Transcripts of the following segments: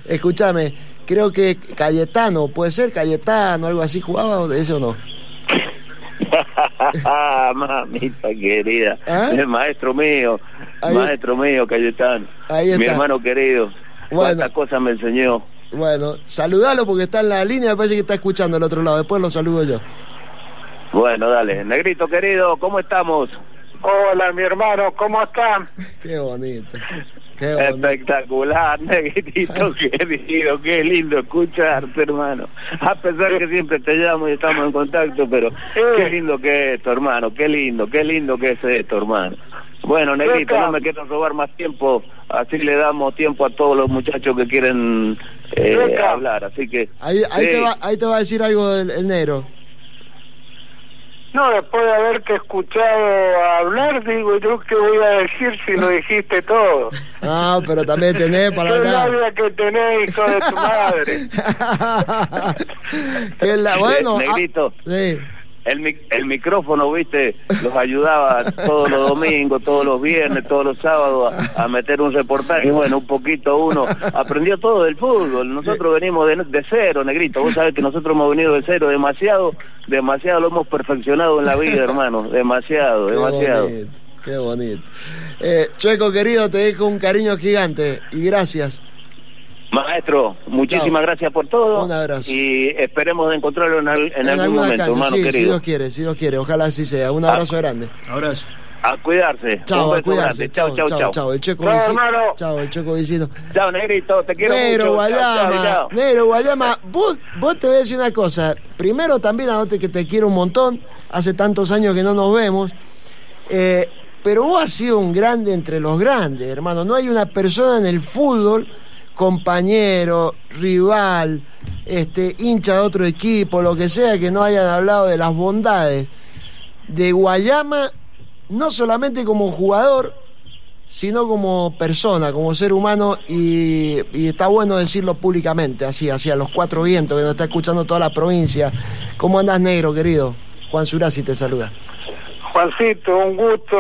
Escúchame, creo que Cayetano, ¿puede ser Cayetano, algo así jugaba o de ese o no? Mamita querida, ¿Ah? El maestro mío, Cayetano. Ahí está. Mi hermano querido. Bueno. Cuántas cosas me enseñó. Bueno, saludalo porque está en la línea, me parece que está escuchando al otro lado, después lo saludo yo. Bueno, dale. Negrito querido, ¿cómo estamos? Hola, mi hermano, ¿cómo están? Qué bonito. Qué bonito. Espectacular, Negrito querido, qué lindo escucharte, hermano. A pesar que siempre te llamo y estamos en contacto, pero qué lindo que es esto, hermano, qué lindo que es esto, hermano. Bueno, Negrito, no me quiero robar más tiempo, así le damos tiempo a todos los muchachos que quieren hablar, así que... Ahí te va a decir algo el negro. No, después de haberte escuchado hablar, digo, ¿yo qué voy a decir si lo dijiste todo? Ah, pero también tenés para ¿Qué hablar. labia que tenés, hijo de tu madre? Bueno, Negrito, sí. el micrófono, viste, los ayudaba todos los domingos, todos los viernes, todos los sábados a meter un reportaje. Bueno, un poquito uno aprendió todo del fútbol. Nosotros venimos de cero, Negrito. Vos sabés que nosotros hemos venido de cero, demasiado lo hemos perfeccionado en la vida, hermano. Demasiado. Qué bonito. Chueco querido, te dejo un cariño gigante y gracias. Maestro, muchísimas gracias por todo. Un abrazo. Y esperemos de encontrarlo en algún momento, cancha, hermano sí, querido. Si Dios quiere, ojalá así sea. Un abrazo grande. Abrazo. A cuidarse. Chao, Un a beso cuidarse. grande. Chao. El Checo Chao, Vicino. hermano. Chao, el Checo Vicino. Chao, Negrito, te quiero Negro mucho. Guayama, Chao. Negro Guayama, vos te voy a decir una cosa. Primero también anote que te quiero un montón. Hace tantos años que no nos vemos. Pero vos has sido un grande entre los grandes, hermano. No hay una persona en el fútbol, compañero, rival, hincha de otro equipo, lo que sea, que no hayan hablado de las bondades de Guayama, no solamente como jugador, sino como persona, como ser humano, y está bueno decirlo públicamente, así, hacia los cuatro vientos, que nos está escuchando toda la provincia. ¿Cómo andás, negro, querido? Juan Surasi te saluda. Juancito, un gusto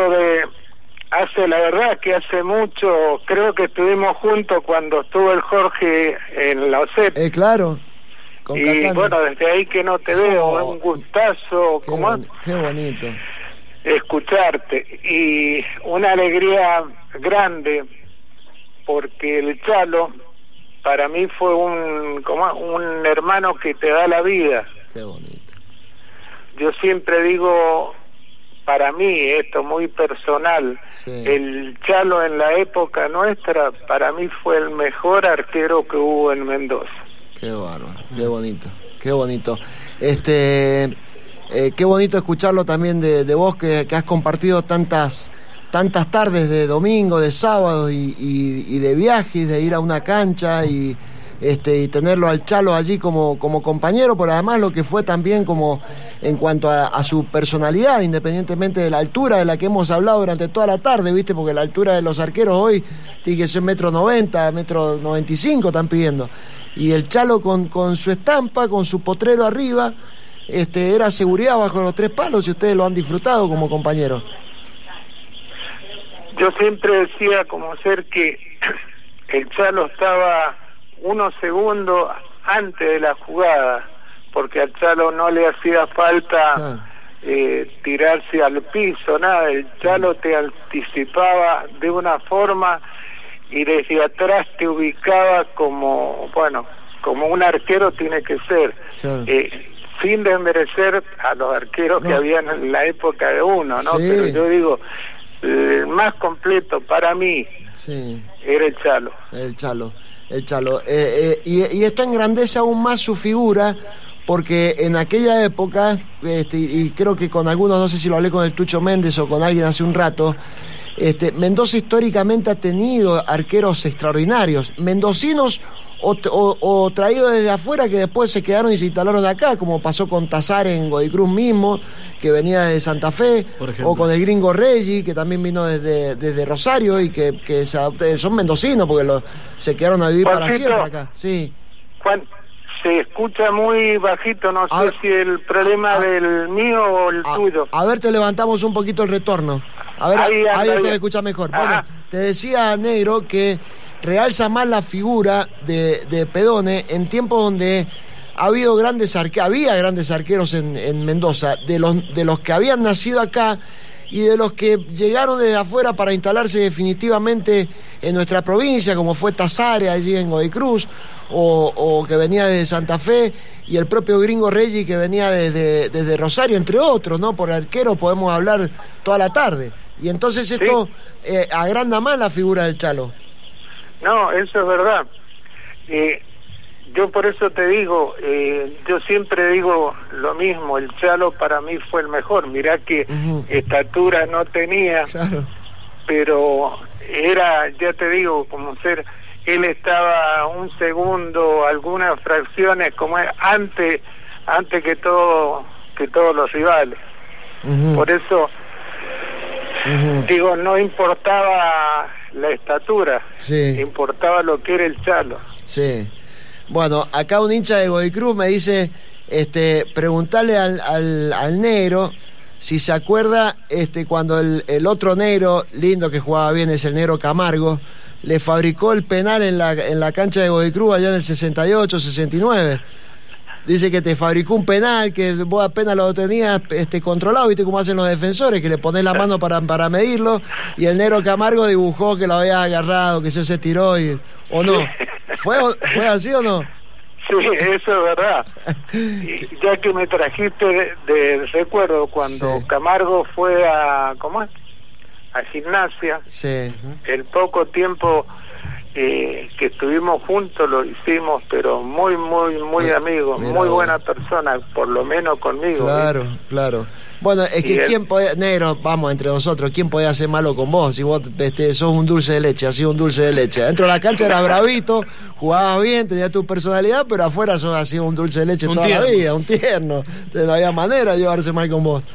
la verdad que hace mucho, creo que estuvimos juntos cuando estuvo el Jorge en la OCEP. Claro. Y Castaño. Bueno, desde ahí que no te veo, es un gustazo. Qué bonito. Escucharte. Y una alegría grande, porque el Chalo, para mí fue un hermano que te da la vida. Qué bonito. Yo siempre digo... Para mí, esto muy personal, sí. El Chalo en la época nuestra, para mí fue el mejor arquero que hubo en Mendoza. Qué bárbaro, qué bonito. Qué bonito escucharlo también de vos, que has compartido tantas tardes de domingo, de sábado y de viajes, de ir a una cancha y tenerlo al Chalo allí como compañero, pero además lo que fue también como en cuanto a su personalidad, independientemente de la altura de la que hemos hablado durante toda la tarde, ¿viste? Porque la altura de los arqueros hoy tiene que ser 1,90 m, 1,95 m están pidiendo. Y el Chalo con su estampa, con su potrero arriba, era seguridad bajo los tres palos, y ustedes lo han disfrutado como compañeros. Yo siempre decía como ser que el Chalo estaba unos segundos antes de la jugada, porque al Chalo no le hacía falta tirarse al piso, nada. El Chalo te anticipaba de una forma y desde atrás te ubicaba como un arquero tiene que ser, sin desmerecer a los arqueros que habían en la época de uno, ¿no? Sí. Pero yo digo, el más completo para mí era el Chalo. El Chalo. Y esto engrandece aún más su figura, porque en aquella época, y creo que con algunos, no sé si lo hablé con el Tucho Méndez o con alguien hace un rato, Mendoza históricamente ha tenido arqueros extraordinarios, mendocinos o traídos desde afuera, que después se quedaron y se instalaron acá, como pasó con Tazar en Godicruz mismo, que venía de Santa Fe, o con el gringo Reggi, que también vino desde Rosario y que son mendocinos porque se quedaron a vivir para siempre acá. Sí. Juan, se escucha muy bajito, no sé si el problema del mío o el tuyo. A ver, te levantamos un poquito el retorno. A ver, ahí te escucha mejor. Bueno, te decía, negro, que realza más la figura de Pedone en tiempos donde había grandes arqueros en Mendoza, de los que habían nacido acá y de los que llegaron desde afuera para instalarse definitivamente en nuestra provincia, como fue Tazares allí en Godoy Cruz, o que venía desde Santa Fe, y el propio Gringo Reggi que venía desde Rosario, entre otros, ¿no? Por arquero podemos hablar toda la tarde. Y entonces esto agranda más la figura del Chalo. No, eso es verdad. Yo por eso te digo, yo siempre digo lo mismo, el Chalo para mí fue el mejor. Mirá que estatura no tenía, claro, pero era, ya te digo, como ser, él estaba un segundo, algunas fracciones como es, antes que todos los rivales. Por eso digo, no importaba la estatura, importaba lo que era el Chalo. Sí. Bueno, acá un hincha de Godoy Cruz me dice, preguntarle al negro si se acuerda cuando el otro negro lindo que jugaba bien, es el negro Camargo, le fabricó el penal en la cancha de Godoy Cruz allá en el 68, 69. Dice que te fabricó un penal, que vos apenas lo tenías controlado, viste cómo hacen los defensores, que le ponés la mano para medirlo, y el negro Camargo dibujó que lo había agarrado, que se tiró, ¿o no? ¿Fue así o no? Sí, eso es verdad. Y ya que me trajiste de recuerdo, cuando Camargo fue a Gimnasia, el poco tiempo que estuvimos juntos lo hicimos, pero muy amigos, muy buena persona, por lo menos conmigo. Claro, claro. Bueno, es que ¿quién podía, negro, vamos, entre nosotros, quién podía hacer malo con vos? Si vos sos un dulce de leche, has sido un dulce de leche. Dentro de la cancha eras bravito, jugabas bien, tenías tu personalidad, pero afuera has sido un dulce de leche toda la vida, un tierno. Entonces no había manera de llevarse mal con vos.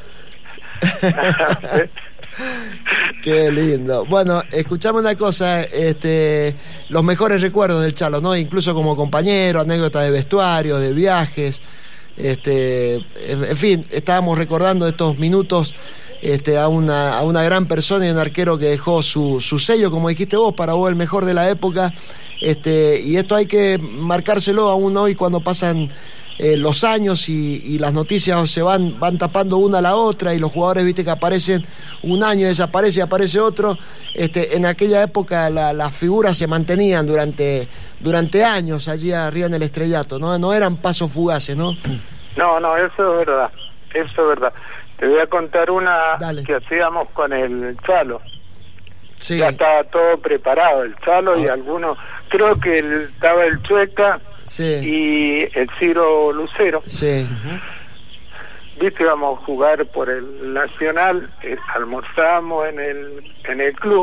Qué lindo. Bueno, escuchame una cosa, los mejores recuerdos del Chalo, ¿no? Incluso como compañero, anécdotas de vestuario, de viajes, en fin, estábamos recordando estos minutos a una gran persona y un arquero que dejó su sello, como dijiste vos, para vos el mejor de la época, y esto hay que marcárselo aún hoy cuando pasan los años y las noticias se van tapando una a la otra, y los jugadores, viste, que aparecen un año, desaparece y aparece otro. En aquella época las figuras se mantenían durante años allí arriba en el estrellato, no eran pasos fugaces, ¿no? No, eso es verdad. Te voy a contar una que hacíamos con el Chalo. Sí. Ya estaba todo preparado, el Chalo y algunos, creo que estaba el Chueca y el Ciro Lucero. Viste, íbamos a jugar por el Nacional, almorzábamos en el club,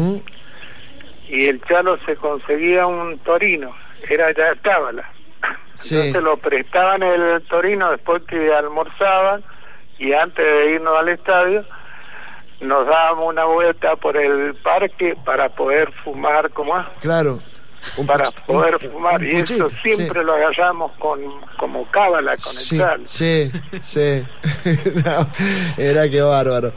y el Chalo se conseguía un torino, era ya cábala. Entonces lo prestaban el torino después que almorzaban, y antes de irnos al estadio nos dábamos una vuelta por el parque para poder fumar, Claro. Para poder fumar, y eso siempre lo agarramos como cábala con el Chalo. No, era que bárbaro.